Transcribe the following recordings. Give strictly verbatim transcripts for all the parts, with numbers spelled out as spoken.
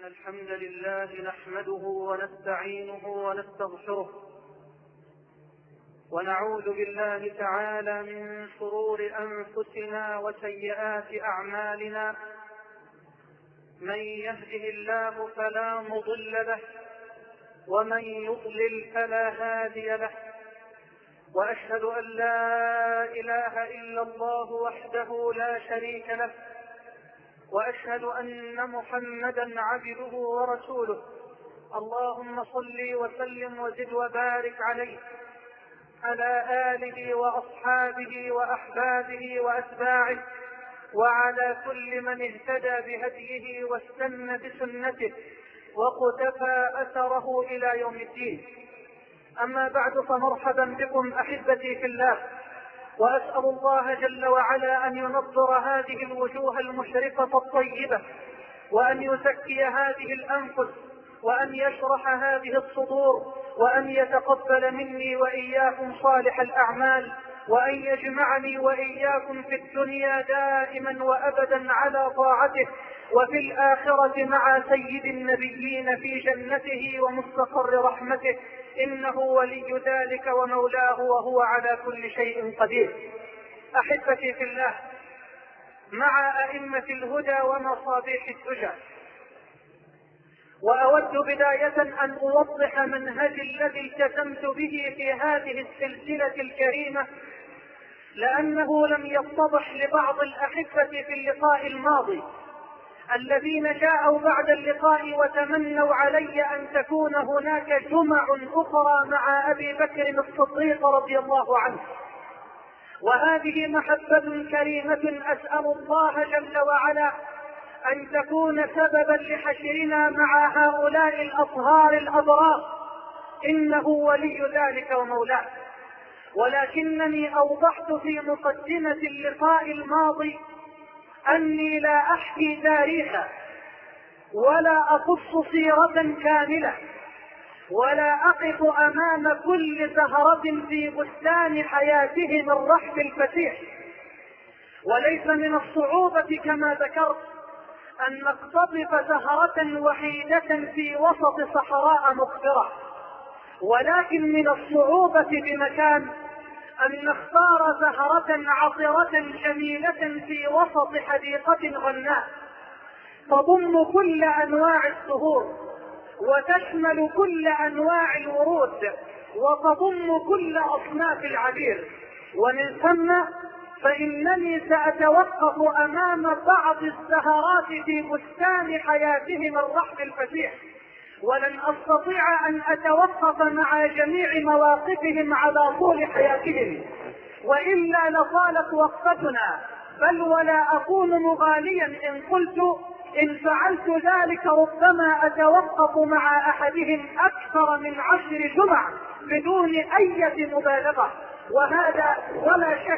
إن الحمد لله نحمده ونستعينه ونستغفره ونعوذ بالله تعالى من شرور أنفسنا وسيئات أعمالنا. من يهده الله فلا مضل له ومن يضلل فلا هادي له، وأشهد أن لا إله إلا الله وحده لا شريك له، وأشهد أن محمدا عبده ورسوله. اللهم صل وسلم وزد وبارك عليه على آله وأصحابه وأحبابه وأتباعه وعلى كل من اهتدى بهديه واستنى بسنته وقتفى أثره إلى يوم الدين. أما بعد، فمرحبا بكم أحبتي في الله، وأسأل الله جل وعلا أن ينظر هذه الوجوه المشرقة الطيبة، وأن يزكي هذه الأنفس، وأن يشرح هذه الصدور، وأن يتقبل مني وإياكم صالح الأعمال، وأن يجمعني وإياكم في الدنيا دائما وأبدا على طاعته، وفي الآخرة مع سيد النبيين في جنته ومستقر رحمته، إنه ولي ذلك ومولاه وهو على كل شيء قدير. أحبتي في الله، مع أئمة الهدى ومصابيح الدجى، وأود بداية أن أوضح منهج الذي التزمت به في هذه السلسلة الكريمة، لأنه لم يتضح لبعض الأحبة في اللقاء الماضي الذين جاءوا بعد اللقاء وتمنوا علي أن تكون هناك جمع أخرى مع أبي بكر الصديق رضي الله عنه، وهذه محبة كريمة أسأل الله جل وعلا أن تكون سببا لحشرنا مع هؤلاء الأطهار الأبرار، إنه ولي ذلك ومولاه. ولكنني أوضحت في مقدمة اللقاء الماضي أني لا أحكي تاريخا ولا أقص سيرة كاملة ولا أقف أمام كل زهرة في بستان حياتهم الرحب الفسيح. وليس من الصعوبة كما ذكرت أن نقتطف زهرة وحيدة في وسط صحراء مقبرة، ولكن من الصعوبة بمكان أن نختار زهرة عطرة جميلة في وسط حديقة غناء تضم كل أنواع الزهور وتشمل كل أنواع الورود وتضم كل أصناف العبير. ومن ثم فإنني سأتوقف أمام بعض الزهرات في بستان حياتهم الرحب الفسيح، ولن أستطيع أن أتوقف مع جميع مواقفهم على طول حياتهم، وإلا لطالت وقفتنا، بل ولا أكون مغاليا إن قلت إن فعلت ذلك ربما أتوقف مع أحدهم أكثر من عشر جمع بدون أي مبالغة، وهذا ولا شك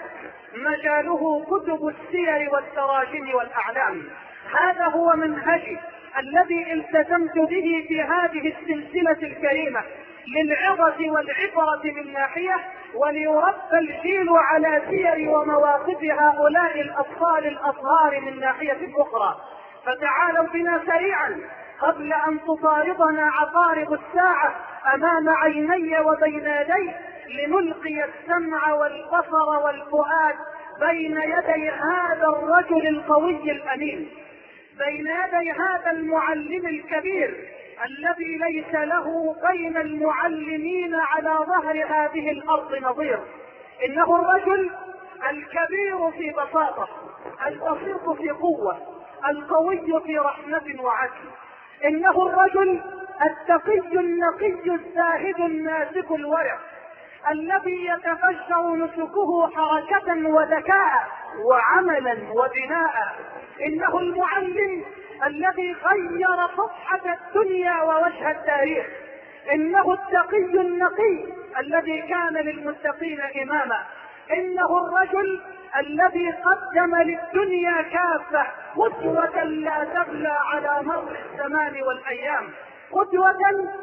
مجاله كتب السير والتراجم والأعلام. هذا هو منهجي الذي التزمت به في هذه السلسلة الكريمة، للعظة والعبرة من ناحية، وليربى الجيل على سير ومواقف هؤلاء الأطفال الأطهار من ناحية أخرى. فتعالوا بنا سريعا قبل أن تطاردنا عقارب الساعة أمام عيني وبين يدي، لنلقي السمع والبصر والفؤاد بين يدي هذا الرجل القوي الأمين، بين يدي هذا المعلم الكبير الذي ليس له بين المعلمين على ظهر هذه الأرض نظير. إنه الرجل الكبير في بساطة، البسيط في قوة، القوي في رحمة وعدل. إنه الرجل التقي النقي الزاهد الناسك الورع، الذي يتفجر نسكه حركة وذكاء وعملا وبناء. إنه المعلم الذي غير صفحة الدنيا ووجه التاريخ. إنه التقي النقي الذي كان للمتقين إماما. إنه الرجل الذي قدم للدنيا كافة قدوة لا تبلى على مر الزمان والأيام، قدوة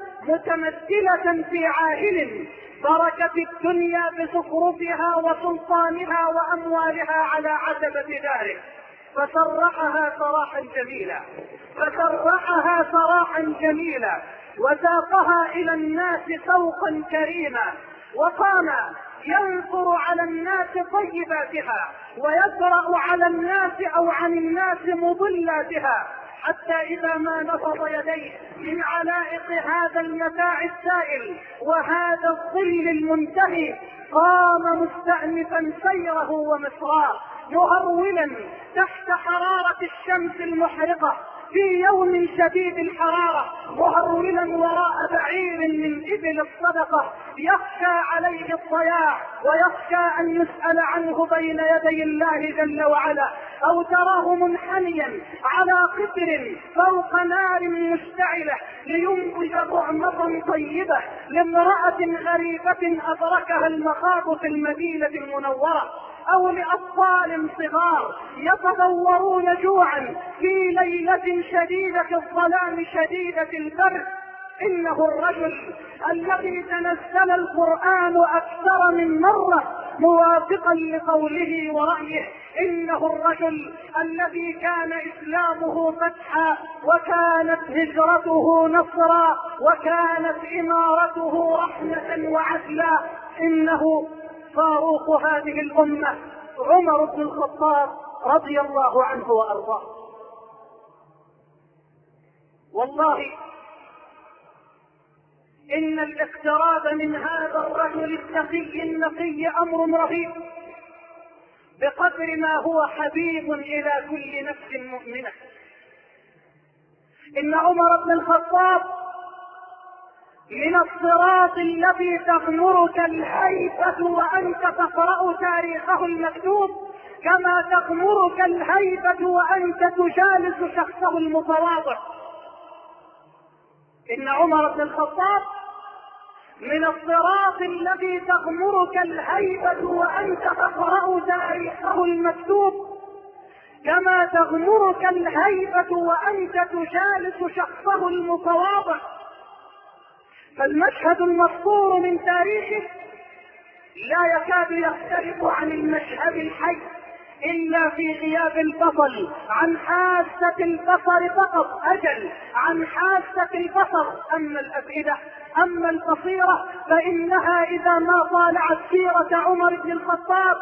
متمثلة في عاهل بركت الدنيا بزخرفها وسلطانها وأموالها على عتبة داره، فسرحها سراحا جميلا، فسرحها سراحا جميلا وساقها إلى الناس سوقا كريما، وقام ينصر على الناس طيباتها ويدرأ على الناس أو عن الناس مضلاتها، حتى إذا ما نفض يديه من علائق هذا المتاع السائل وهذا الظل المنتهي قام مستأنفا سيره ومسراه مهرولا تحت حرارة الشمس المحرقة في يوم شديد الحرارة، مهرولا وراء بعير من إبل الصدقة يخشى عليه الضياع ويخشى أن يسأل عنه بين يدي الله جل وعلا، أو تراه منحنيا على قدر فوق نار مشتعلة لينبذ طعمة طيبة لامرأة غريبة أدركها المخاض في المدينة المنورة، أو لأطفال صغار يتضورون جوعا في ليلة شديدة الظلام شديدة البرد. إنه الرجل الذي تنزل القرآن أكثر من مرة موافقا لقوله ورأيه، إنه الرجل الذي كان إسلامه فتحا وكانت هجرته نصرا وكانت إمارته رحمة وعدلا، إنه فاروق هذه الأمة عمر بن الخطاب رضي الله عنه وأرضاه. والله إن الاقتراب من هذا الرجل التقي النقي أمر رهيب بقدر ما هو حبيب إلى كل نفس مؤمنة. إن عمر بن الخطاب من الصراط الذي تغمرك الهيبة وأنت تقرأ تاريخه المكتوب، كما تغمرك الهيبة وأنت تجالس شخصه المتواضع. إن عمر بن الخطاب من الصراط الذي تغمرك الهيبة وأنت تقرأ تاريخه المكتوب، كما تغمرك الهيبة وأنت تجالس شخصه المتواضع. فالمشهد المسطور من تاريخه لا يكاد يختلف عن المشهد الحي إلا في غياب البصر عن حاسة البصر فقط، أجل عن حاسة البصر. أما الأفئدة أما البصيرة فإنها إذا ما طالعت سيرة عمر بن الخطاب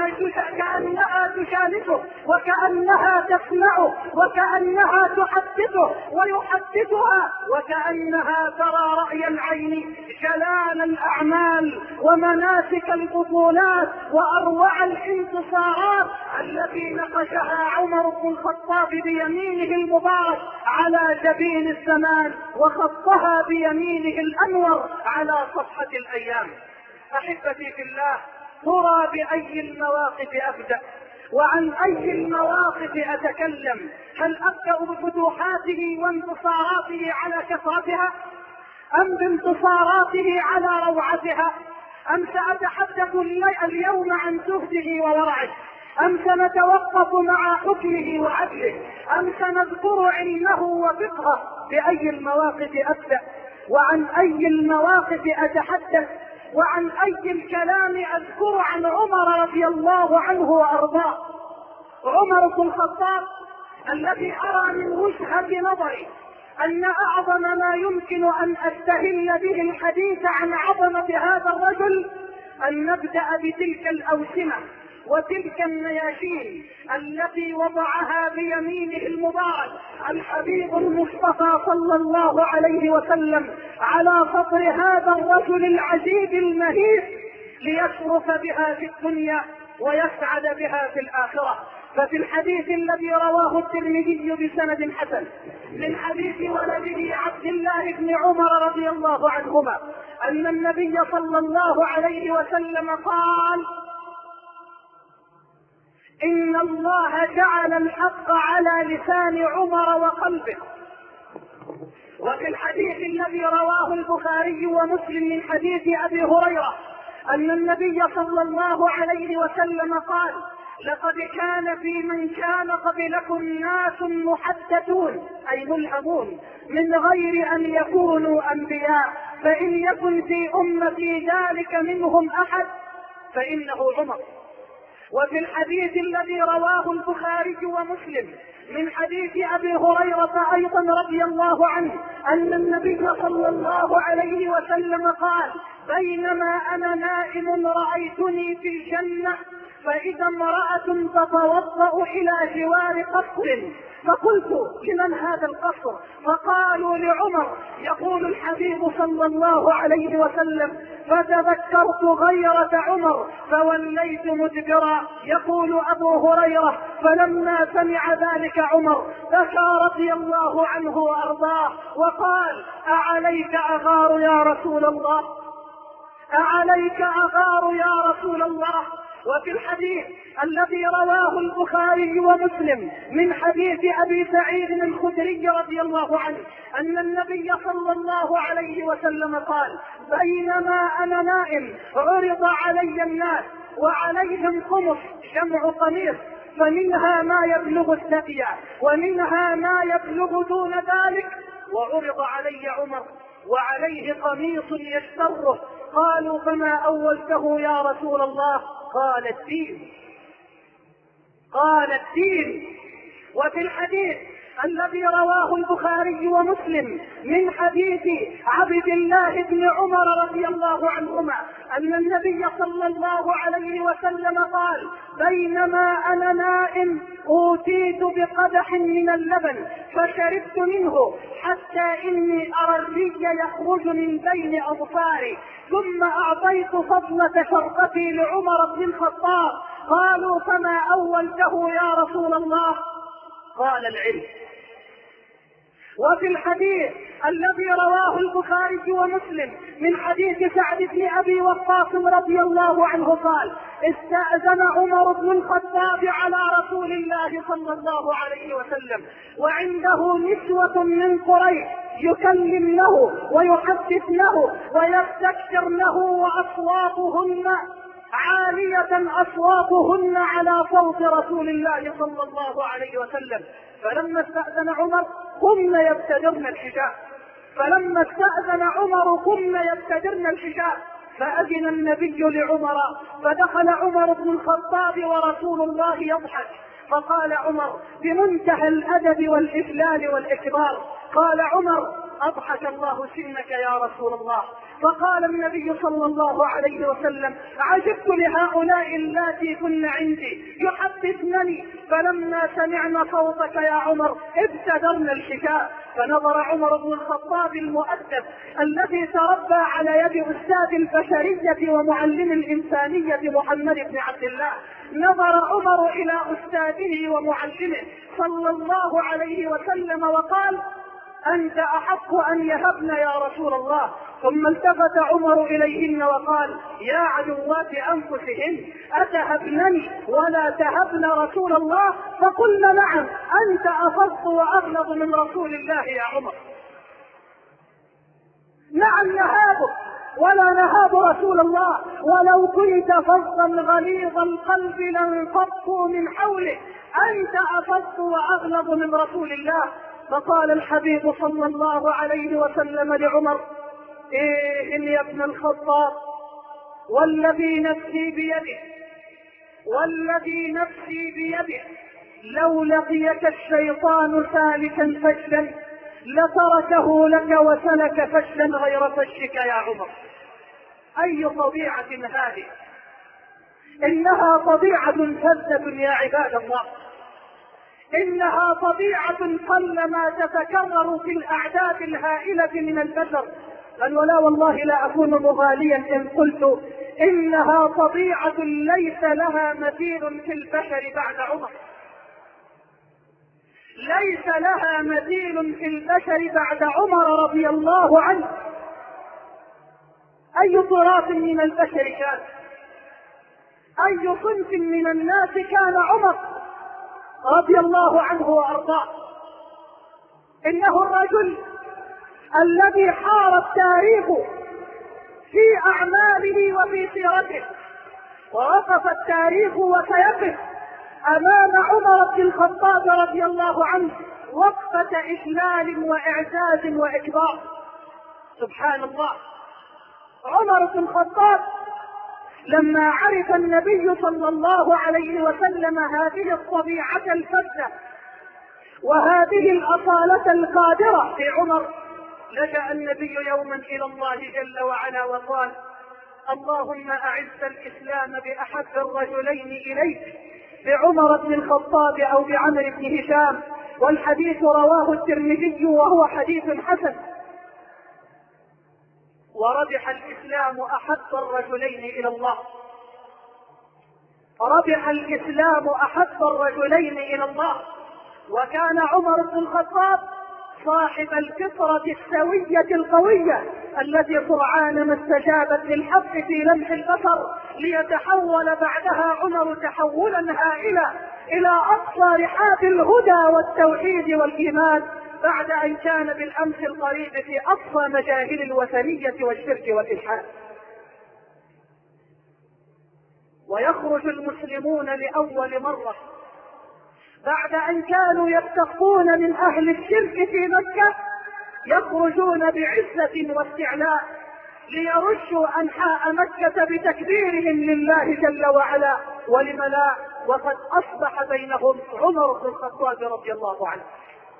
كأنها تجالسه وكأنها تسمعه وكأنها تحدثه ويحدثها، وكأنها ترى رأي العين جلال الأعمال ومناسك البطولات وأروع الانتصارات التي نقشها عمر بن الخطاب بيمينه المبارك على جبين الزمان وخطها بيمينه الأنور على صفحة الأيام. أحبتي في الله، ترى بأي المواقف أبدأ وعن أي المواقف أتكلم؟ هل أبدأ بفتوحاته وانتصاراته على كثرتها، أم بانتصاراته على روعتها، أم سأتحدث اليوم عن زهده وورعه، أم سنتوقف مع حكمه وعدله، أم سنذكر علمه وفقهه؟ بأي المواقف أبدأ وعن أي المواقف أتحدث وعن أي الكلام أذكر عن عمر رضي الله عنه وأرضاه؟ عمر بن الخطاب الذي أرى من وجهة نظري أن أعظم ما يمكن أن أستهل به الحديث عن عظمة هذا الرجل أن نبدأ بتلك الأوسمة وتلك النياشين التي وضعها بيمينه المبارك الحبيب المصطفى صلى الله عليه وسلم على سطر هذا الرجل العجيب المهيب ليشرف بها في الدنيا ويسعد بها في الآخرة. ففي الحديث الذي رواه الترمذي بسند حسن من حديث ولده عبد الله بن عمر رضي الله عنهما أن النبي صلى الله عليه وسلم قال: إن الله جعل الحق على لسان عمر وقلبه. وفي الحديث الذي رواه البخاري ومسلم من حديث أبي هريرة أن النبي صلى الله عليه وسلم قال: لقد كان في من كان قبلكم ناس محدثون أي ملهمون من غير أن يكونوا أنبياء، فإن يكن في أمتي ذلك منهم أحد فإنه عمر. وفي الحديث الذي رواه البخاري ومسلم من حديث أبي هريرة أيضا رضي الله عنه أن النبي صلى الله عليه وسلم قال: بينما أنا نائم رأيتني في الجنة فإذا امرأة تتوضأ إلى جوار قصر، فقلت: لمن هذا القصر؟ فقالوا: لعمر. يقول الحبيب صلى الله عليه وسلم: فتذكرت غيرة عمر فوليت مدبرا. يقول أبو هريرة: فلما سمع ذلك عمر بكى رضي الله عنه وأرضاه وقال: أعليك أغار يا رسول الله، أعليك أغار يا رسول الله. وفي الحديث الذي رواه البخاري ومسلم من حديث أبي سعيد الخدري رضي الله عنه أن النبي صلى الله عليه وسلم قال: بينما أنا نائم عرض علي الناس وعليهم خمس، جمع قميص، فمنها ما يبلغ الثدي ومنها ما يبلغ دون ذلك، وعرض علي عمر وعليه قميص يشتره. قالوا: فما أولته يا رسول الله؟ قال: الدين، قال: الدين. وفي الحديث الذي رواه البخاري ومسلم من حديث عبد الله بن عمر رضي الله عنهما أن النبي صلى الله عليه وسلم قال: بينما أنا نائم أوتيت بقدح من اللبن فشربت منه حتى إني أرى الري يخرج من بين أظفاري، ثم أعطيت فضلة شرقتي لعمر بن الخطاب. قالوا: فما أولته يا رسول الله؟ قال: العلم. وفي الحديث الذي رواه البخاري ومسلم من حديث سعد بن أبي وقاص رضي الله عنه قال: استأذن عمر بن الخطاب على رسول الله صلى الله عليه وسلم وعنده نسوة من قريش يكلمنه ويحدثنه ويستكثرنه وأصواتهن عالية، أصواتهن على صوت رسول الله صلى الله عليه وسلم. فلما استأذن عمر قمن يبتدرن الحجاب، فلما استأذن عمر قمن يبتدرن الحجاب، فأذن النبي لعمر، فدخل عمر بن الخطاب ورسول الله يضحك، فقال عمر بمنتهى الأدب والإجلال والإكبار: قال عمر: أضحك الله سنك يا رسول الله. فقال النبي صلى الله عليه وسلم: عجبت لهؤلاء اللاتي كن عندي يحدثنني، فلما سمعنا صوتك يا عمر ابتدرنا الحجاب. فنظر عمر بن الخطاب المؤدب الذي تربى على يد أستاذ البشرية ومعلم الإنسانية محمد بن عبد الله، نظر عمر إلى أستاذه ومعلمه صلى الله عليه وسلم وقال: أنت أحق أن يهبن يا رسول الله. ثم التفت عمر إليهن وقال: يا عدوات أنفسهن أتهبنني ولا تهبن رسول الله؟ فقلنا: نعم، أنت أفض وأغلظ من رسول الله يا عمر. نعم نهابك ولا نهاب رسول الله، ولو كنت فظا غليظ القلب لانفضوا من حولك، أنت أفض وأغلظ من رسول الله. فقال الحبيب صلى الله عليه وسلم لعمر: إيه يا ابن الخطاب، والذي نفسي بيده، والذي نفسي بيده لو لقيك الشيطان سالكا فجلا لتركه لك وسلك فجلا غير فجك يا عمر. أي طبيعة هذه؟ إنها طبيعة فذة يا عباد الله، إنها طبيعة قلما تتكرر في الأعداد الهائلة من البشر. بل ولا والله لا أكون مغاليا إن قلت إنها طبيعة ليس لها مثيل في البشر بعد عمر، ليس لها مثيل في البشر بعد عمر رضي الله عنه. أي طراف من البشر كان، أي صنف من الناس كان عمر رضي الله عنه وأرضاه. إنه الرجل الذي حار التاريخ في أعماله وفي سيرته، ووقف التاريخ وسيقف أمام عمر بن الخطاب رضي الله عنه وقفة إجلال وإعزاز وإكبار. سبحان الله، عمر بن الخطاب لما عرف النبي صلى الله عليه وسلم هذه الطبيعة الفذة وهذه الأصالة القادرة في عمر، لجأ النبي يوما إلى الله جل وعلا وقال: اللهم أعز الإسلام بأحب الرجلين إليك، بعمر بن الخطاب أو بعمر بن هشام. والحديث رواه الترمذي وهو حديث حسن. وربح الإسلام أحب الرجلين إلى الله، ربح الإسلام أحب الرجلين إلى الله. وكان عمر بن الخطاب صاحب الفطرة السوية القوية التي سرعان ما استجابت للحق في لمح البصر، ليتحول بعدها عمر تحولا هائلا إلى أقصى رحاب الهدى والتوحيد والإيمان، بعد أن كان بالأمس القريب في أقصى مجاهل الوثنية والشرك والإلحاد. ويخرج المسلمون لأول مرة بعد أن كانوا يستخفون من أهل الشرك في مكة، يخرجون بعزة واستعلاء ليرشوا أنحاء مكة بتكبيرهم لله جل وعلا. ولم لا؟ وقد أصبح بينهم عمر بن الخطاب رضي الله عنه.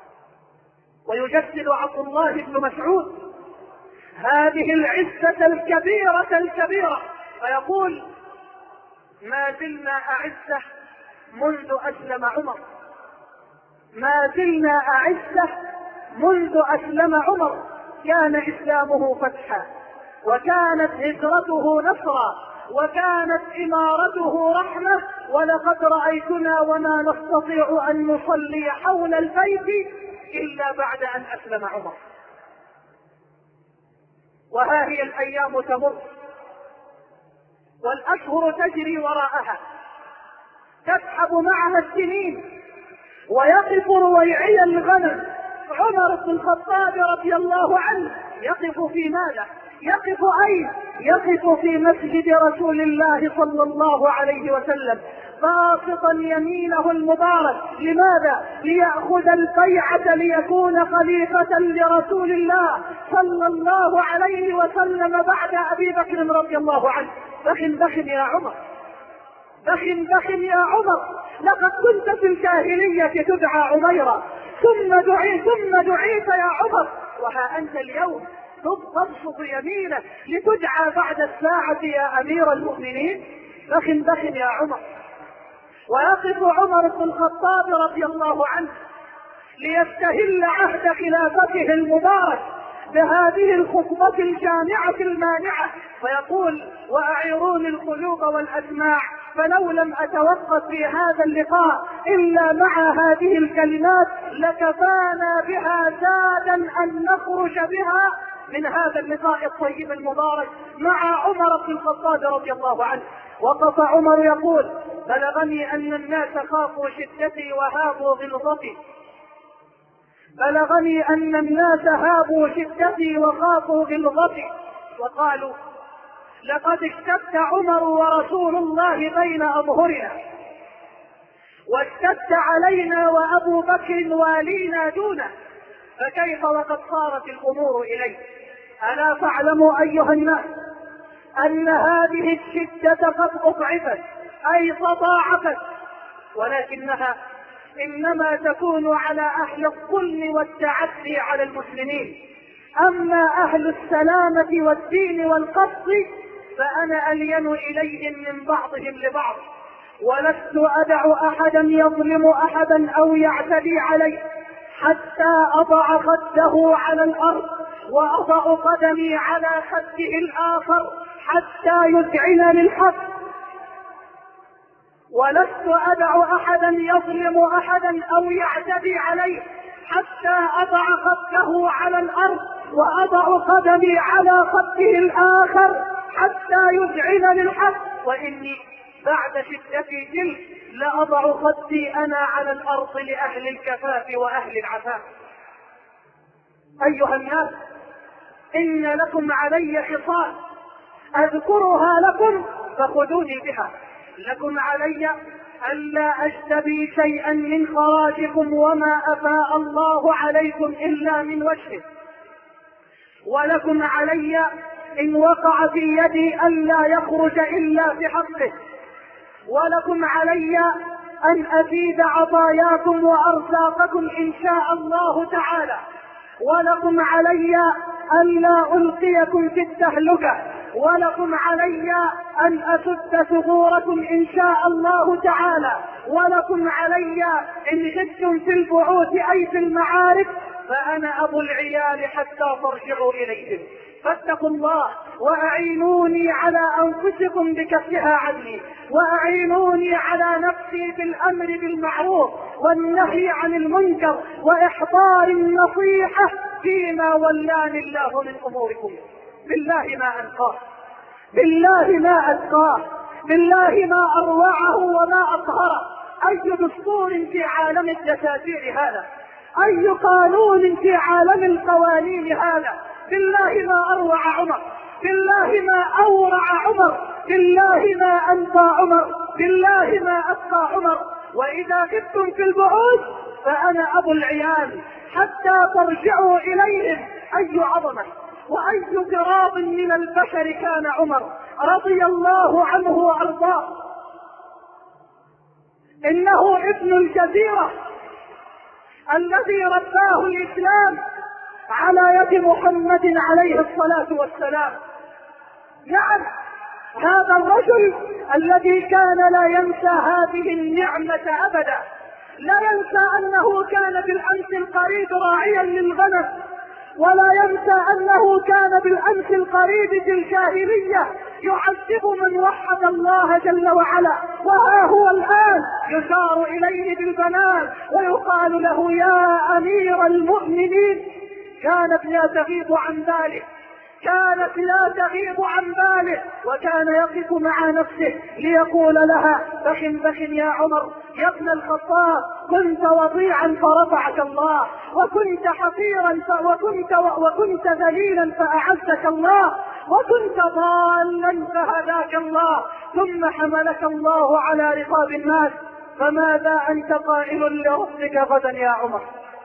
ويجسد عبد الله بن مسعود هذه العزة الكبيرة الكبيرة فيقول: ما زلنا أعزة منذ أسلم عمر، ما زلنا أعزة منذ أسلم عمر. كان إسلامه فتحا، وكانت هجرته نصرا، وكانت إمارته رحمة، ولقد رأيتنا وما نستطيع أن نصلي حول البيت إلا بعد أن أسلم عمر. وها هي الأيام تمر والأشهر تجري وراءها، تسحب معها السنين، ويقف رويعي الغنم عمر بن الخطاب رضي الله عنه. يقف في ماذا؟ يقف أين؟ يقف في مسجد رسول الله صلى الله عليه وسلم باسطا يمينه المبارك. لماذا؟ ليأخذ البيعة ليكون خليفة لرسول الله صلى الله عليه وسلم بعد أبي بكر رضي الله عنه. بخ بخ يا عمر، بخ بخ يا عمر، لقد كنت في الجاهلية تدعى عميرا، ثم دعيت ثم دعيت يا عمر، وها أنت اليوم تبسط يمينك لتدعى بعد الساعة يا أمير المؤمنين. بخ بخ يا عمر. ويقف عمر بن الخطاب رضي الله عنه ليستهل عهد خلافته المبارك بهذه الخطبة الجامعة المانعة، فيقول: وأعيروني القلوب والأسماع، فلو لم أتوقف في هذا اللقاء إلا مع هذه الكلمات لكفانا بها زادا أن نخرج بها من هذا اللقاء الطيب المبارك مع عمر بن الخطاب رضي الله عنه. وقف عمر يقول: بلغني أن الناس خافوا شدتي وهابوا غلظتي، بلغني أن الناس هابوا شدتي وخافوا غلظتي، وقالوا: لقد اشتد عمر ورسول الله بين أظهرنا، واشتد علينا وأبو بكر والينا دونه، فكيف وقد صارت الأمور إليه؟ ألا فاعلموا أيها الناس أن هذه الشدة قد أضعفت أي تضاعفت، ولكنها إنما تكون على أهل الظلم والتعدي على المسلمين. أما أهل السلامة والدين والقصد فأنا ألين إليهم من بعضهم لبعض، ولست أدع أحدا يظلم أحدا أو يعتدي عليه حتى أضع خده على الأرض وأضع قدمي على خده الآخر حتى يذعنني الحق، ولست أدع أحدا يظلم أحدا أو يعتدي عليه حتى أضع خده على الأرض وأضع قدمي على خده الآخر حتى يذعنني الحق، وإني بعد شدتي تلك لأضع خدي أنا على الأرض لأهل الكفاف وأهل العفاف. أيها الناس، إن لكم علي خصال أذكرها لكم فخذوني بها. لكم علي ألا أجتبي شيئا من خراجكم وما أفاء الله عليكم إلا من وجهه، ولكم علي إن وقع في يدي ألا يخرج إلا بحقه، ولكم علي أن أزيد عطاياكم وأرزاقكم إن شاء الله تعالى، ولكم علي ألا ألقيكم في التهلكة، ولكم علي أن أسد صدوركم إن شاء الله تعالى، ولكم علي إن خفتم في البعوث أي في المعارك فأنا أبو العيال حتى ترجعوا إليهم. فاتقوا الله وأعينوني على أنفسكم بكفها عني، وأعينوني على نفسي بالأمر بالمعروف والنهي عن المنكر وإحضار النصيحة فيما ولاني الله من أموركم. بالله ما أنقاه، بالله ما أتقاه، بالله ما أروعه وما أطهره. أي دستور في عالم الدساتير هذا؟ أي قانون في عالم القوانين هذا؟ بالله ما أروع عمر، بالله ما أورع عمر، بالله ما أنقى عمر، بالله ما أتقى عمر. وإذا غبتم في البعوث فأنا أبو العيال حتى ترجعوا إليهم. أي عظمة وأي كرام من البشر كان عمر رضي الله عنه وأرضاه. إنه ابن الجزيرة الذي رباه الإسلام على يد محمد عليه الصلاة والسلام. نعم، هذا الرجل الذي كان لا ينسى هذه النعمة أبدا، لا ينسى أنه كان بالأمس القريب راعيا للغنم، ولا ينسى أنه كان بالأمس القريب في الجاهلية يعذب من وحد الله جل وعلا، وها هو الآن يشار إليه بالبنان ويقال له يا أمير المؤمنين. كانت لا تغيب عن باله، كانت لا تغيب عن باله، وكان يقف مع نفسه ليقول لها بخ بخ يا عمر يا ابن الخطاب، كنت وضيعا فرفعك الله، وكنت حقيرا وكنت وكنت ذليلا فأعزك الله، وكنت ضالا فهداك الله، ثم حملك الله على رقاب الناس، فماذا أنت قائل لربك غدا يا عمر؟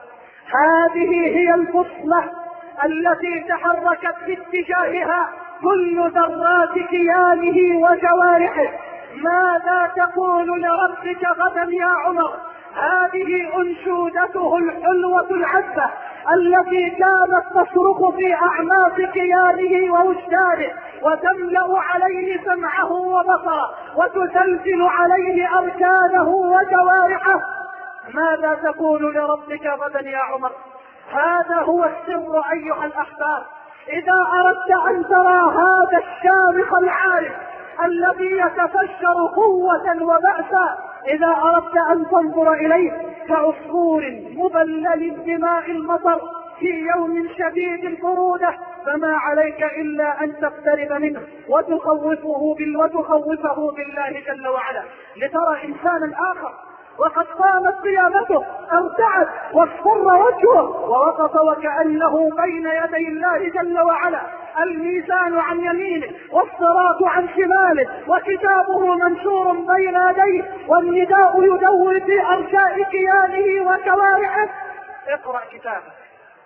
هذه هي البصمة التي تحركت في اتجاهها كل ذرات كيانه وجوارحه. ماذا تقول لربك غدا يا عمر؟ هذه أنشودته الحلوة العذبة التي كانت تصرخ في أعماق كيانه ووجدانه، وتملأ عليه سمعه وبصره، وتزلزل عليه أركانه وجوارحه. ماذا تقول لربك غدا يا عمر؟ هذا هو السر أيها الأحباب. إذا أردت أن ترى هذا الشامخ العارف الذي يتفجر قوة وبأسا، إذا أردت أن تنظر إليه كعصفور مبلل بماء المطر في يوم شديد البرودة، فما عليك إلا أن تقترب منه وتخوفه بال وتخوفه بالله جل وعلا، لترى إنسانا آخر وقد قامت قيامته، ارتعد واصفر وجهه ووقف وكأنه بين يدي الله جل وعلا، الميزان عن يمينه والصراط عن شماله، وكتابه منشور بين يديه، والنداء يدور في أرجاء كيانه وكوارعه. اقرأ كتابه،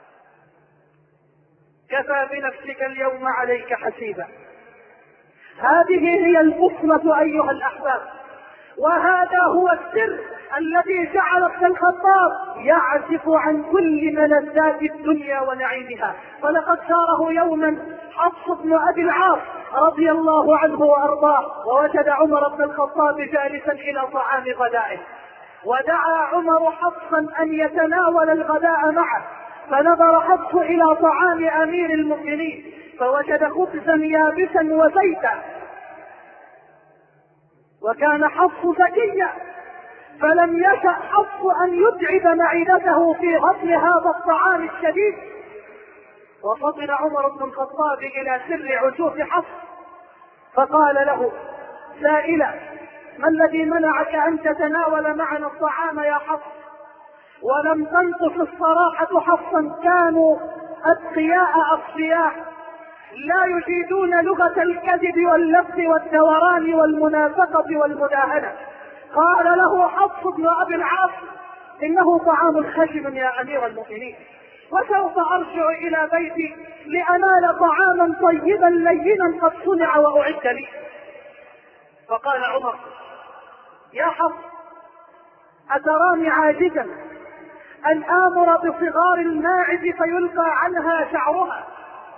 كفى بنفسك اليوم عليك حسيبا. هذه هي البصمة أيها الأحباب، وهذا هو السر الذي جعل ابن الخطاب يعزف عن كل ملذات الدنيا ونعيمها. فلقد ساره يوما حفص بن أبي العاص رضي الله عنه وأرضاه، ووجد عمر بن الخطاب جالسا إلى طعام غدائه، ودعا عمر حفصا أن يتناول الغداء معه، فنظر حفص إلى طعام أمير المؤمنين فوجد خبزا يابسا وزيتا، وكان حفص ذكيا فلم يشأ حفص أن يتعب معدته في هضم هذا الطعام الشديد. وفطن عمر بن الخطاب إلى سر عزوف حفص فقال له سائلا: ما الذي منعك أن تتناول معنا الطعام يا حفص؟ ولم تنقص الصراحة حفصا، كانوا أتقياء أصفياء لا يجيدون لغة الكذب واللبس والدوران والمنافقة والمداهنة. قال له حفص بن أبي العاص: إنه طعام خشن يا أمير المؤمنين، وسوف أرجع إلى بيتي لأنال طعاما طيبا لينا قد صنع وأعد لي. فقال عمر: يا حفص، أتراني عاجزا أن آمر بصغار الماعز فيلقى عنها شعرها،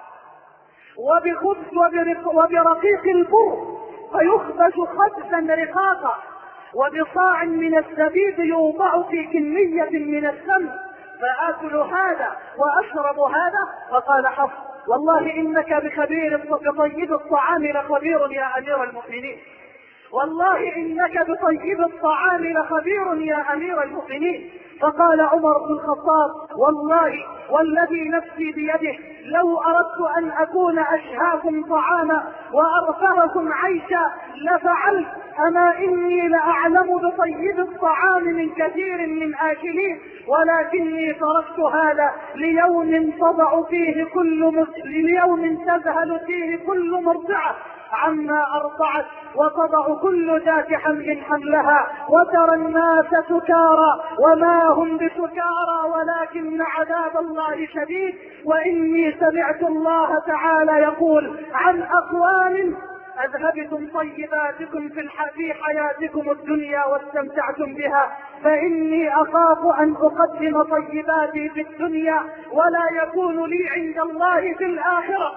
وبخبز وبرقيق البر فيخبز خبزا رقاقا، وبصاع من الزبيب يوضع في كمية من السمن، فآكل هذا وأشرب هذا؟ فقال حفص: والله إنك بخبير بطيب الطعام لخبير يا أمير المؤمنين، والله إنك بطيب الطعام لخبير يا أمير المؤمنين. فقال عمر بن الخطاب: والله والذي نفسي بيده لو أردت أن أكون أشهاكم طعاما وأرفعكم عيشا لفعلت، أما إني لأعلم بطيب الطعام من كثير من آكلين، ولكني تركت هذا ليوم تضع فيه كل مس... ليوم تذهل فيه كل مرضعة عما أرضعت، وتضع كل ذات حمل حملها، وترى الناس سكارى وما هم بسكارى ولكن عذاب الله شديد. وإني سمعت الله تعالى يقول عن أقوام: أذهبتم طيباتكم في في حياتكم الدنيا واستمتعتم بها، فإني أخاف أن أقدم طيباتي في الدنيا ولا يكون لي عند الله في الآخرة.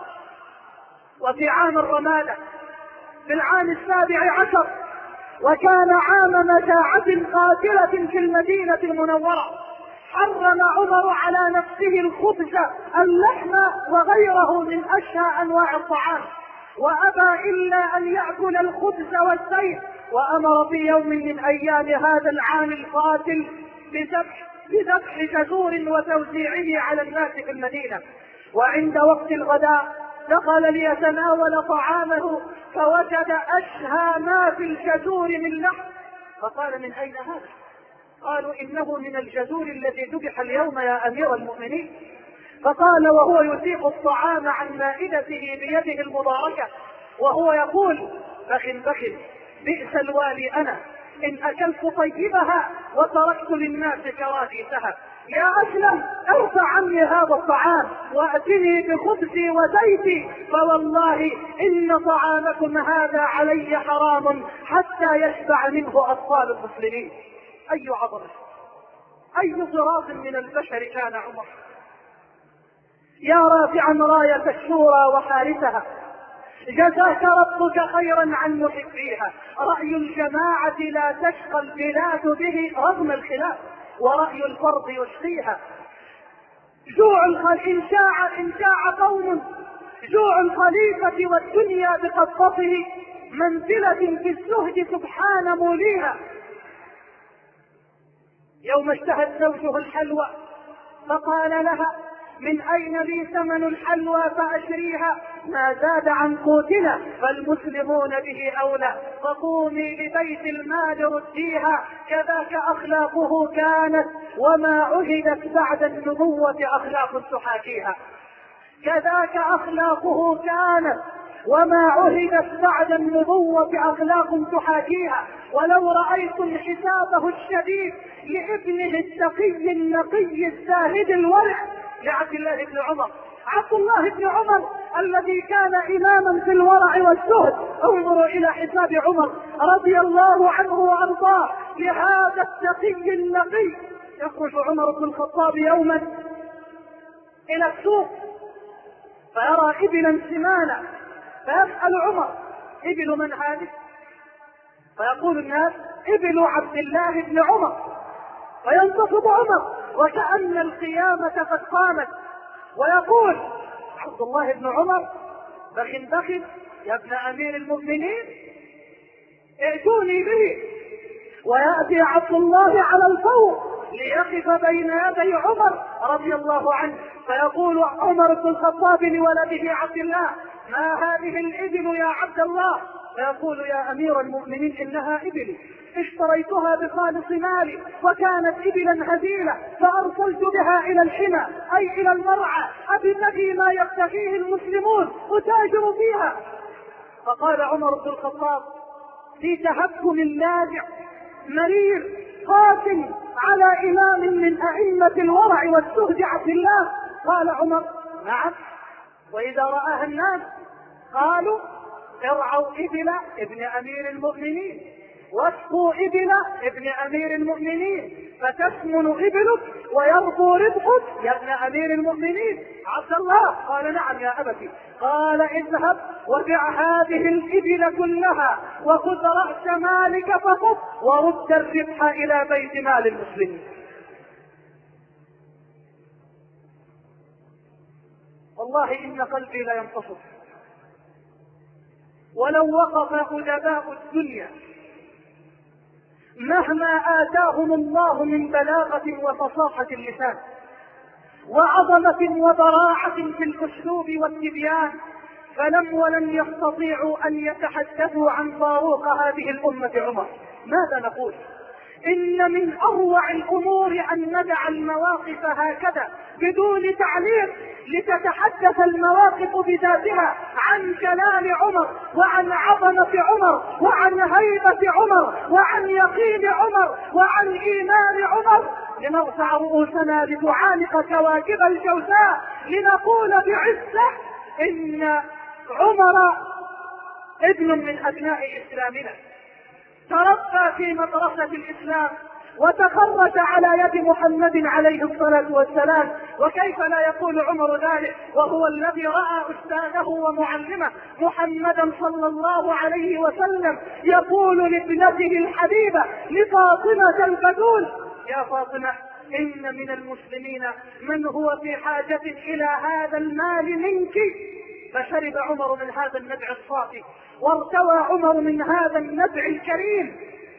وفي عام الرمادة في العام السابع عشر، وكان عام مجاعة قاتلة في المدينة المنورة، حرم عمر على نفسه الخبز اللحم وغيره من أشهى أنواع الطعام، وأبى إلا أن يأكل الخبز والزيت، وأمر في يوم من أيام هذا العام القاتل بذبح بذبح جزور وتوزيعه على الناس في المدينة. وعند وقت الغداء دخل ليتناول طعامه فوجد أشهى ما في الجزور من لحم، فقال: من أين هذا؟ قالوا: إنه من الجزور الذي ذبح اليوم يا أمير المؤمنين. فقال وهو يسيق الطعام عن مائدته بيده المباركة وهو يقول: بخ بخ بئس الوالي أنا إن أكلت طيبها وتركت للناس كراديسها. يا أسلم، ارفع عني هذا الطعام وأتني بخبزي وزيتي، فوالله إن طعامكم هذا علي حرام حتى يشبع منه أطفال المسلمين. أي عظمة، أي طراز من البشر كان عمر! يا رافعا راية الشورى وحارسها، جزاك ربك خيرا عن محبيها. رأي الجماعة لا تشقى البلاد به رغم الخلاف، ورأي الفرد يشقيها. جوع إن شاع إن شاع قوم جوع الخليفة والدنيا بقبضته، منزلة في الزهد سبحان موليها. يوم اشتهت زوجه الحلوى فقال لها: من أين لي ثمن الحلوى فأشريها؟ ما زاد عن قوتنا فالمسلمون به أولى، فقومي لبيت المال رديها. كذاك أخلاقه كانت وما عهدت بعد النبوة أخلاق تحاكيها. كذاك أخلاقه كانت وما عهدت بعد النبوة أخلاق تحاكيها. ولو رأيتم حسابه الشديد لابنه التقي النقي الزاهد الورع لعبد الله بن عمر. عبد الله بن عمر الذي كان إماما في الورع والزهد. انظروا إلى حساب عمر رضي الله عنه وأرضاه لهذا التقي النقي. يخرج عمر بن الخطاب يوما إلى السوق فيرى إبلا سمانا، فيسأل عمر: إبل من هذه؟ فيقول الناس: إبل عبد الله بن عمر. فينتفض عمر وكأن القيامة قد قامت ويقول: عبد الله بن عمر بخ بخ يا ابن أمير المؤمنين، ائتوني به. ويأتي عبد الله على الفور ليقف بين يدي عمر رضي الله عنه، فيقول عمر بن الخطاب لولده عبد الله: ما هذه الإبل يا عبد الله؟ فيقول: يا أمير المؤمنين إنها إبلي، اشتريتها بخالص مالي، وكانت إبلا هزيلة فأرسلت بها إلى الحمى أي إلى المرعى أبتغي ما يبتغيه المسلمون أتاجر فيها. فقال عمر بن الخطاب في تهكم لاذع مرير قاسم على إمام من أئمة الورع والزهد عبد الله: قال عمر نعم. وإذا رآها الناس قالوا ارعوا إبل ابن أمير المؤمنين واسقوا إبل ابن أمير المؤمنين فتسمن إبلك ويربو رزقك يا ابن أمير المؤمنين. عبد الله قال نعم يا أبتي. قال اذهب وبع هذه الإبل كلها وخذ رأس مالك فقط ورد الربح إلى بيت مال المسلمين. والله إن قلبي لا ينتصر ولو وقف أدباء الدنيا مهما آتاهم الله من بلاغة وفصاحة اللسان وعظمة وبراعة في الأسلوب والتبيان فلم ولن يستطيعوا أن يتحدثوا عن فاروق هذه الأمة عمر. ماذا نقول؟ إن من أروع الأمور أن ندع المواقف هكذا بدون تعليق لتتحدث المواقف بذاتها عن كلام عمر وعن عظمة عمر وعن هيبة عمر وعن يقين عمر وعن إيمان عمر. لنرفع رؤوسنا لتعانق كواكب الجوزاء لنقول بعزة إن عمر ابن من أبناء إسلامنا تربى في مدرسة الإسلام وتخرج على يد محمد عليه الصلاة والسلام. وكيف لا يقول عمر ذلك وهو الذي رأى أستاذه ومعلمه محمدا صلى الله عليه وسلم يقول لابنته الحبيبة لفاطمة البتول يا فاطمة إن من المسلمين من هو في حاجة إلى هذا المال منك. فشرب عمر من هذا النبع الصافي وارتوى عمر من هذا النبع الكريم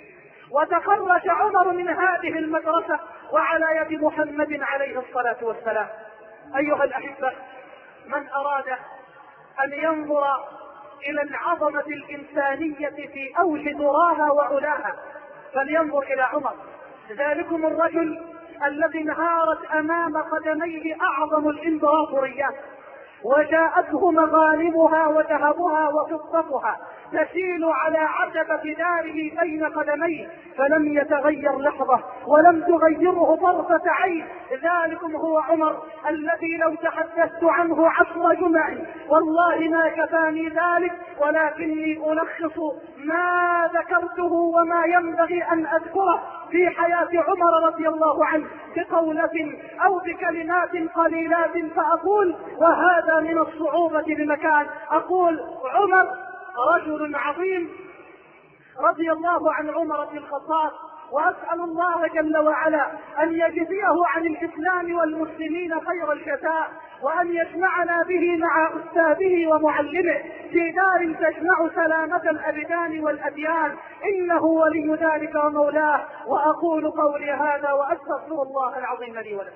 وتخرج عمر من هذه المدرسة وعلى يد محمد عليه الصلاة والسلام. أيها الأحبة، من أراد أن ينظر إلى العظمة الإنسانية في أوج ذراها وعلاها فلينظر إلى عمر، ذلكم الرجل الذي انهارت أمام قدميه أعظم الإمبراطوريات وجاءته مغانمها وذهبها وفضتها تسيل على عتبة داره بين قدميه فلم يتغير لحظة ولم تغيره طرفة عين. ذلكم هو عمر الذي لو تحدثت عنه عشر جمع والله ما كفاني ذلك، ولكني ألخص ما ذكرته وما ينبغي أن أذكره في حياة عمر رضي الله عنه بقولة أو بكلمات قليلات فأقول وهذا من الصعوبة بمكان. أقول عمر رجل عظيم رضي الله عن عمر بن الخطاب، وأسأل الله جل وعلا أن يجزيه عن الإسلام والمسلمين خير الجزاء وأن يجمعنا به مع أستاذه ومعلمه في دار تجمع سلامة الأبدان والأديان إنه ولي ذلك ومولاه. وأقول قولي هذا وأستغفر الله العظيم لي ولكم.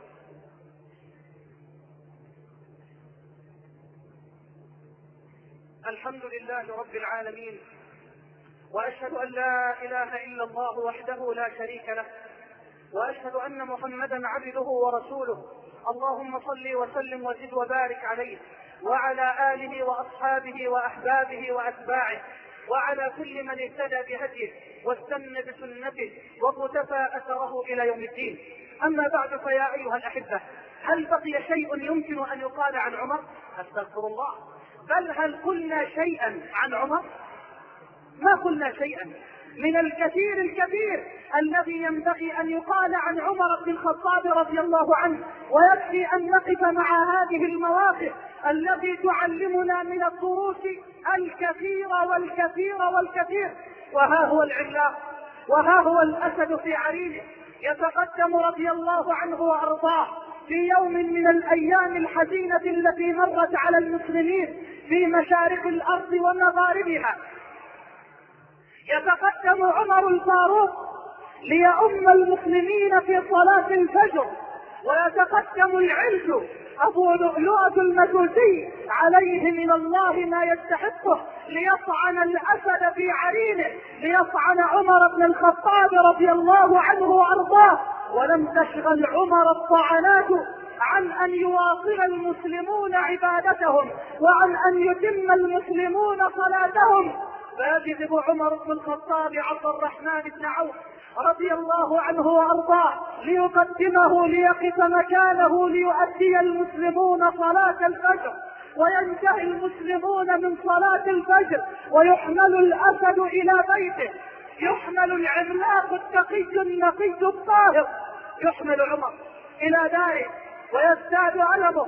الحمد لله رب العالمين، وأشهد أن لا إله إلا الله وحده لا شريك له، وأشهد أن محمدا عبده ورسوله. اللهم صل وسلم وزد وبارك عليه وعلى آله وأصحابه وأحبابه وأتباعه وعلى كل من اهتدى بهديه واستنى بسنته وقتفى أثره إلى يوم الدين. أما بعد فيا أيها الأحبة، هل بقي شيء يمكن أن يقال عن عمر؟ أستغفر الله، بل هل قلنا شيئا عن عمر؟ ما قلنا شيئا من الكثير الكبير الذي ينبغي أن يقال عن عمر بن الخطاب رضي الله عنه، ويكفي أن نقف مع هذه المواقف التي تعلمنا من الدروس الكثير والكثير والكثير. وها هو العلاق وها هو الأسد في عرينه يتقدم رضي الله عنه وأرضاه في يوم من الأيام الحزينة التي مرت على المسلمين في مشارق الأرض ومغاربها. يتقدم عمر الفاروق ليؤم المسلمين في صلاة الفجر، ويتقدم العلج أبو لؤلؤة المجوسي عليه من الله ما يستحقه ليطعن الأسد في عرينه، ليطعن عمر بن الخطاب رضي الله عنه وأرضاه. ولم تشغل عمر الطعنات عن أن يواصل المسلمون عبادتهم وعن أن يتم المسلمون صلاتهم. فيجذب عمر بن الخطاب عبد الرحمن بن عوف رضي الله عنه وارضاه ليقدمه ليقف مكانه ليؤدي المسلمون صلاة الفجر، وينتهي المسلمون من صلاة الفجر ويحمل الأسد إلى بيته، يحمل العملاق التقي النقي الطاهر، يحمل عمر إلى داره ويزداد علمه،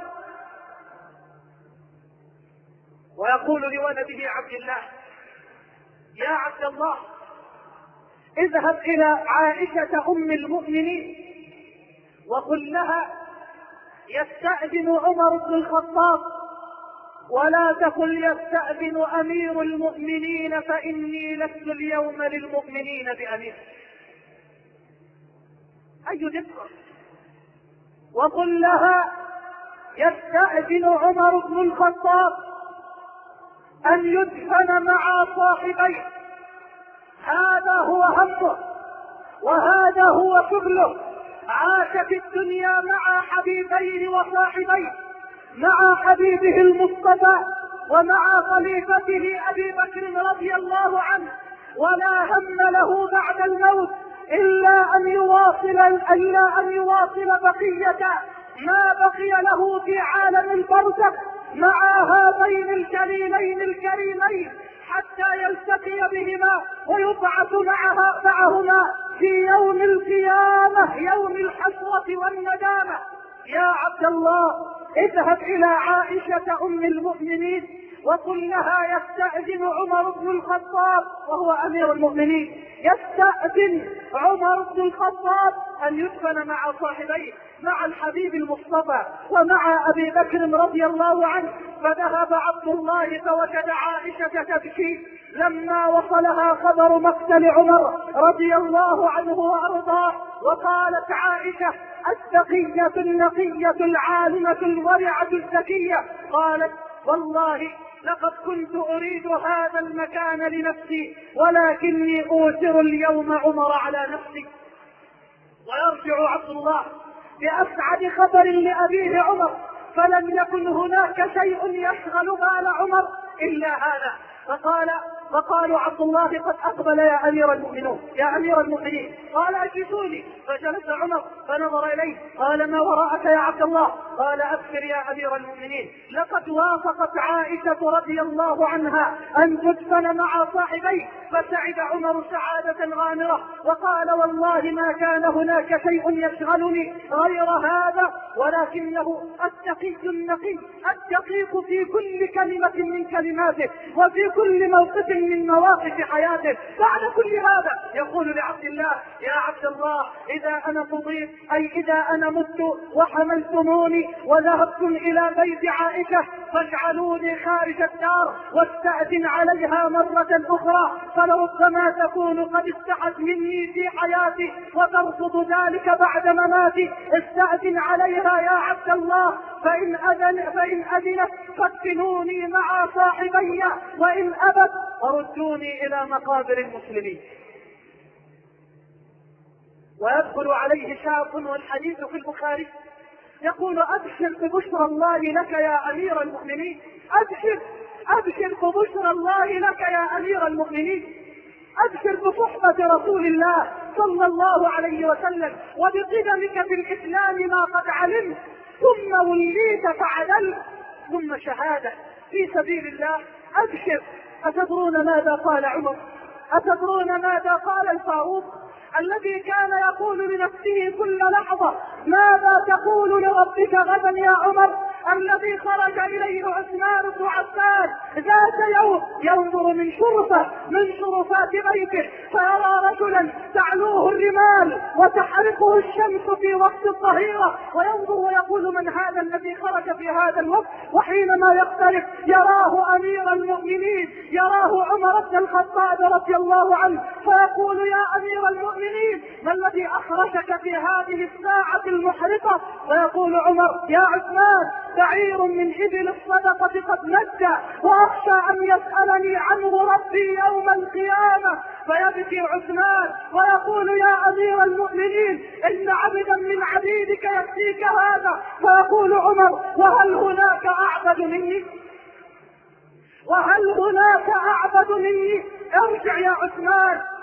ويقول لولده عبد الله: يا عبد الله اذهب إلى عائشة أم المؤمنين وقل لها يستأذن عمر بن الخطاب، ولا تقل يستأذن أمير المؤمنين فإني لست اليوم للمؤمنين بأمير. أي دقة! وقل لها يستأذن عمر بن الخطاب أن يدفن مع صاحبيه، هذا هو همه وهذا هو شغله، عاش في الدنيا مع حبيبين وصاحبين، مع حبيبه المصطفى ومع خليفته أبي بكر رضي الله عنه، ولا هم له بعد الموت إلا أن يواصل إلا أن يواصل بقية ما بقي له في عالم البرزخ مع هذين الجليلين الكريمين حتى يلتقي بهما ويبعث معها معهما في يوم القيامة، يوم الحسرة والندامة. يا عبد الله اذهب إلى عائشة أم المؤمنين وقل لها يستأذن عمر بن الخطاب وهو أمير المؤمنين، يستأذن عمر بن الخطاب أن يدفن مع صاحبيه، مع الحبيب المصطفى ومع أبي بكر رضي الله عنه. فذهب عبد الله فوجد عائشة تبكي لما وصلها خبر مقتل عمر رضي الله عنه وأرضاه، وقالت عائشة التقية النقية العالمة الورعة الزكية، قالت: والله لقد كنت أريد هذا المكان لنفسي ولكني أوثر اليوم عمر على نفسي. ويرجع عبد الله بأسعد خبر لأبيه عمر، فلم يكن هناك شيء يشغل بال عمر إلا هذا، فقال فقالوا عبد الله قد أقبل يا أمير المؤمنين يا أمير المؤمنين قال: أجلسوني. فجلس عمر فنظر إليه قال: ما وراءك يا عبد الله؟ قال: أبشر يا أمير المؤمنين، لقد وافقت عائشة رضي الله عنها أن تدفن مع صاحبيه. فسعد عمر سعادة غامرة وقال: والله ما كان هناك شيء يشغلني غير هذا، ولكنه التقي النقي الدقيق في كل كلمة من كلماته وفي كل موقف من مواقف حياته. بعد كل هذا يقول لعبد الله: يا عبد الله إذا أنا فضيت، أي إذا أنا مت وحملتموني وذهبتم إلى بيت عائشة فاجعلوني خارج الدار واستأذن عليها مرة أخرى، فلربما تكون قد استحت مني في حياتي وترفض ذلك بعد مماتي. استأذن عليها يا عبد الله، فإن أذن فإن أذنت فادفنوني مع صاحبي، وإن أبت فردوني إلى مقابر المسلمين. ويدخل عليه شاب والحديث في البخاري يقول: أبشر ببشرى الله لك يا أمير المؤمنين، أبشر أبشر ببشرى الله لك يا أمير المؤمنين، أبشر بصحبة رسول الله صلى الله عليه وسلم وبقدمك في الإسلام ما قد علمت، ثم وليت فعدلت، ثم شهادة في سبيل الله. أبشر. أتدرون ماذا قال عمر؟ أتدرون ماذا قال الفاروق الذي كان يقول لنفسه كل لحظة: ماذا تقول لربك غدا يا عمر؟ الذي خرج إليه عثمان بن عفان ذات يوم ينظر من شرفة من شرفات بيته فيرى رجلا تعلوه الرمال وتحرقه الشمس في وقت الظهيرة، وينظر ويقول: من هذا الذي خرج في هذا الوقت؟ وحينما يقترب يراه أمير المؤمنين، يراه عمر بن الخطاب رضي الله عنه، فيقول: يا أمير المؤمنين ما الذي أخرجك في هذه الساعة المحرقة؟ ويقول عمر: يا عثمان بعير من إبل الصدقة قد نجى وأخشى أن يسألني عنه ربي يوم القيامة. فيبكي عثمان ويقول: يا أمير المؤمنين إن عبدا من عبيدك يكفيك هذا. فيقول عمر: وهل هناك أعبد مني؟ وهل هناك أعبد مني؟ ارجع يا عثمان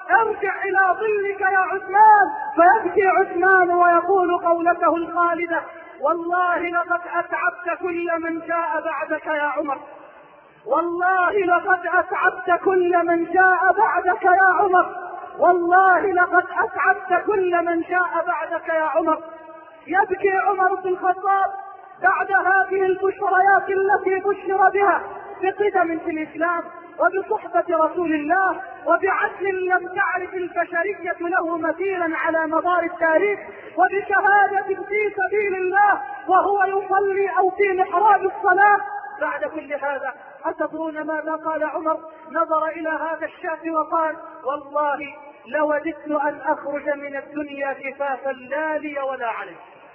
ارجع إلى ظلك يا عثمان. فيبكي عثمان ويقول قولته الخالدة: والله لقد أتعبت كل من جاء بعدك يا عمر، والله لقد أتعبت كل من جاء بعدك يا عمر، والله لقد أتعبت كل من جاء بعدك يا عمر. يبكي عمر بن الخطاب بعد هذه البشريات التي بشر بها بقدم في الإسلام وبصحبة رسول الله وبعدل لم تعرف البشرية له مثيلا على مدار التاريخ، وبشهادة في سبيل الله وهو يصلي أو في محراب الصلاة. بعد كل هذا أتدرون ماذا قال عمر؟ نظر إلى هذا الشاب وقال: والله لوددت أن أخرج من الدنيا كفافا لا لي ولا علي.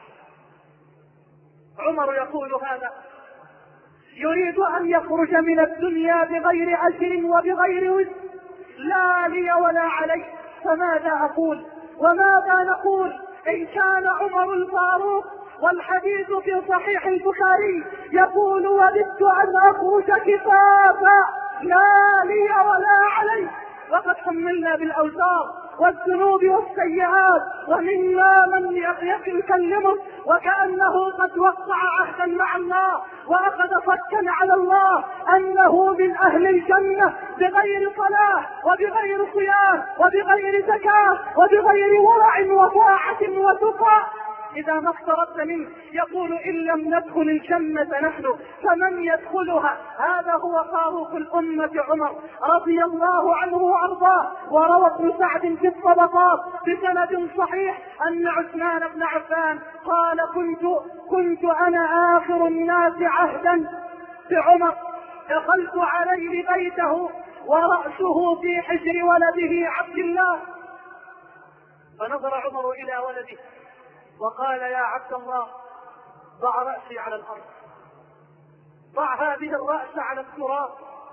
عمر يقول هذا، يريد أن يخرج من الدنيا بغير أجر وبغير وزر، لا لي ولا علي. فماذا أقول وماذا نقول إن كان عمر الفاروق والحديث في صحيح البخاري يقول: وددت أن أخرج كفافا لا لي ولا علي، وقد حملنا بالأوزار والذنوب والسيئات، ومنا من يكلمه وكأنه قد وقع عهدا مع الله وأخذ صكا على الله أنه من أهل الجنة بغير صلاة وبغير صيام وبغير زكاة وبغير ورع وطاعة وتقى. إذا ما اقتربت منه يقول: إن لم ندخل الجنة نحن فمن يدخلها؟ هذا هو فاروق الأمة عمر رضي الله عنه وأرضاه. وروى ابن سعد في الطبقات بسند صحيح أن عثمان بن عفان قال: كنت كنت أنا آخر الناس عهدا بعمر، دخلت عليه بيته ورأسه في حجر ولده عبد الله، فنظر عمر إلى ولده وقال: يا عبد الله، ضع رأسي على الأرض، ضع هذه الرأس على التراب.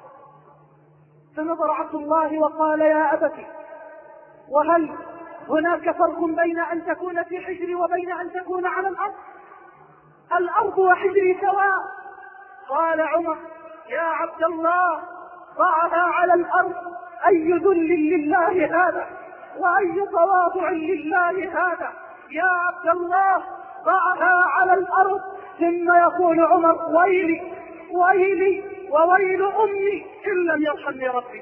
فنظر عبد الله وقال: يا أبتي، وهل هناك فرق بين أن تكون في حجري وبين أن تكون على الأرض؟ الأرض وحجري سواء. قال عمر: يا عبد الله، ضعها على الأرض، أي ذل لله هذا وأي تواضع لله هذا. يا عبد الله، ضعها على الأرض. ثم يقول عمر: ويلي ويلي وويل أمي إن لم يرحمني ربي،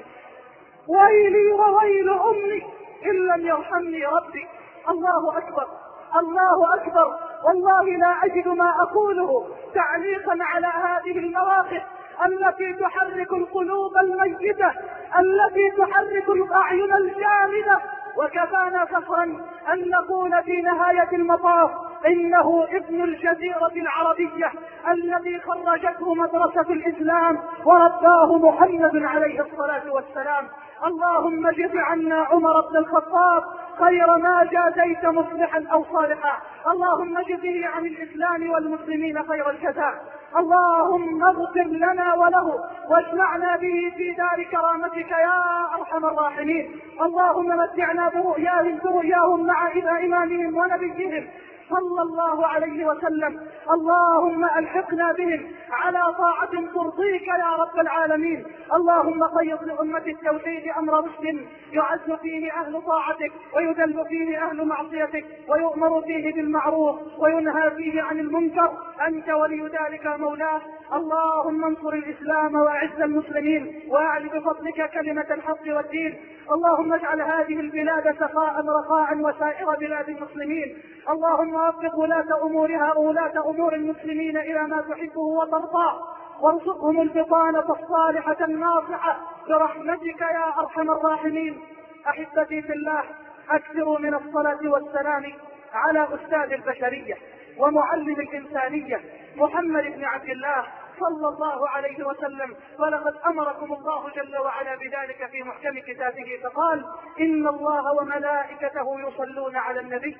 ويلي وويل أمي إن لم يرحمني ربي. الله أكبر، الله أكبر. والله لا أجد ما أقوله تعليقا على هذه المواقف التي تحرك القلوب الميتة، التي تحرك الأعين الجامدة. وكفانا فخرا أن نقول في نهاية المطاف إنه ابن الجزيرة العربية الذي خرجته مدرسة الإسلام ورباه محمد عليه الصلاة والسلام. اللهم اجز عنا عمر بن الخطاب خير ما جازيت مصلحا أو صالحا، اللهم اجزه عن الإسلام والمسلمين خير الجزاء. اللهم اغفر لنا وله واجمعنا به في دار كرامتك يا أرحم الراحمين. اللهم متعنا برؤياهم برؤياهم مع إمامهم ونبيهم صلى الله عليه وسلم. اللهم ألحقنا بهم على طاعة ترضيك يا رب العالمين. اللهم قيض لأمة التوحيد أمر رشد يعز فيه أهل طاعتك ويذل فيه أهل معصيتك ويؤمر فيه بالمعروف وينهى فيه عن المنكر، أنت ولي ذلك مولاه. اللهم انصر الإسلام وأعز المسلمين وأعل بفضلك كلمة الحق والدين. اللهم اجعل هذه البلاد سخاء رخاء وسائر بلاد المسلمين. اللهم وفق ولاة أمورها وولاة أمور المسلمين إلى ما تحبه وترضاه، وارزقهم البطانة الصالحة الناصحة برحمتك يا أرحم الراحمين. أحبتي في الله، أكثروا من الصلاة والسلام على أستاذ البشرية ومعلم الإنسانية محمد بن عبد الله صلى الله عليه وسلم. ولقد أمركم الله جل وعلا بذلك في محكم كتابه فقال: إن الله وملائكته يصلون على النبي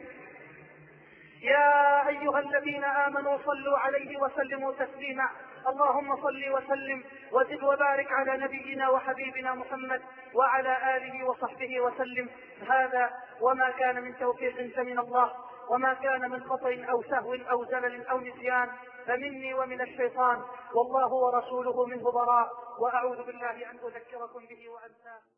يا أيها الذين آمنوا صلوا عليه وسلموا تسليما. اللهم صل وسلم وزد وبارك على نبينا وحبيبنا محمد وعلى آله وصحبه وسلم. هذا وما كان من توفيق فمن الله، وما كان من خطأ أو سهو أو زلل أو نسيان فمني ومن الشيطان، والله ورسوله منه براء. وأعوذ بالله أن أذكركم به وأنساه.